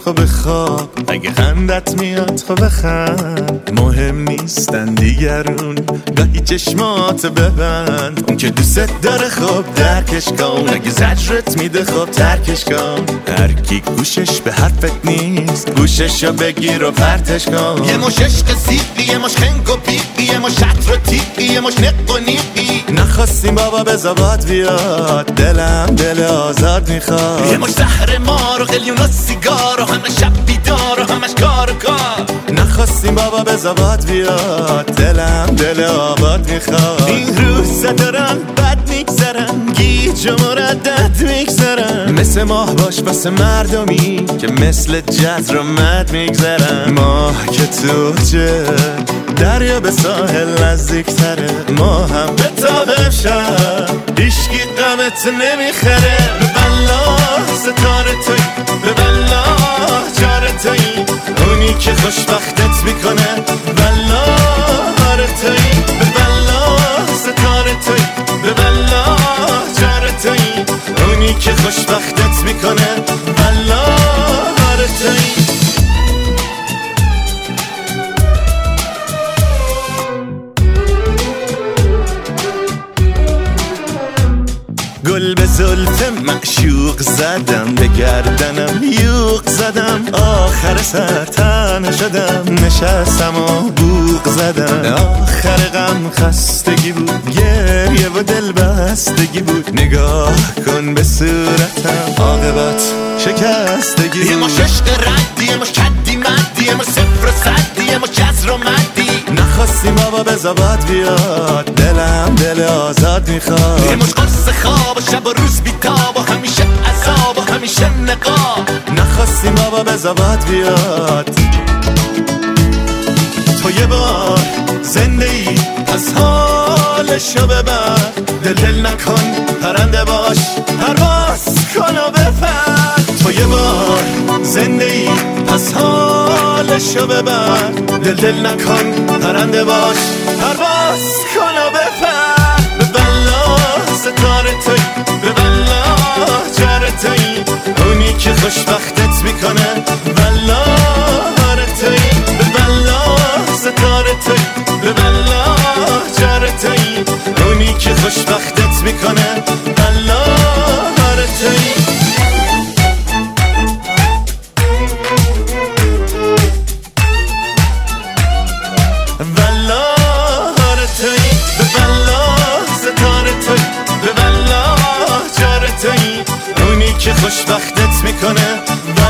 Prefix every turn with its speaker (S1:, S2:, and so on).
S1: خب بخواب، اگه خندت میاد خب بخند. مهم نیستن دیگرون، گاهی چشمات ببند. اون که دوست داره خب درکش کن، اگه زجرت میده خب ترکش کن. هر کی گوشش به حرفت نیست، گوششو بگیر و پرتش کن. یه مش عشق سیقی، یه مش خنگ و بیقی، یه مش عطر و تیقی، یه مش نق و نیقی. نخواستیم بابا به زباد بیاد، دلم دل آزاد میخواد. یه مش زهر مار و قلیون و سیگار و همه شب بیدار و همش کار و کار. نخواستیم بابا به زباد بیاد، دلم دل آباد میخواد. این روزا دارن بد میگذرن، گیج و مردد میگذرن. مثل ماه باش واسه مردمی که مثل جزر و مد میگذرن. ماه که توجه دریا به ساحل نزدیک تره، ما هم به تابه شد هیشگی قمت نمیخره. به بلا ستاره توی، به بلا جاره توی، اونی که خوشبختت میکنه. بلا هاره توی، به بلا ستاره توی، به بلا جاره توی، اونی که خوشبختت میکنه. بلا هاره توی. گل به زلف معشوق زدم، به گردنم یوق زدم. آخر سر تنها شدم، نشستم و بوق زدم. آخر غم خستگی بود، گریه و دل بستگی بود. نگاه کن به صورتم، عاقبت شکستگی بود. یه مش عشق ردی، یه مش کدی مدی، یه مش صفر و صدی، یه مش جزر و مدی. نخواستیم بابا به زباد بیاد، دلم دل آزاد میخواد. یه مش قرص خواب و شب و روز بیتاب و همیشه عذاب و همیشه نقاب. نخواستیم بابا به زباد بیاد. تو یه بار زنده ای از حالشو ببر، دل نکن پرنده باش، پرواز کن و بپر. تو یه بار زنده ای از حالشو ببر، دل نکن پرنده باش، پرواز کن و بپر. به بلا ستاره توی، به بلا جاره توی، اونی که خوشبختت میکنه. بلا هاره توی، به بلا ستاره توی، به بلا جاره توی، اونی که خوشبختت میکنه. بلا هاره توی. بلا هاره توی، به بلا ستاره توی، به بلا جاره توی، اونی که خوشبختت میکنه.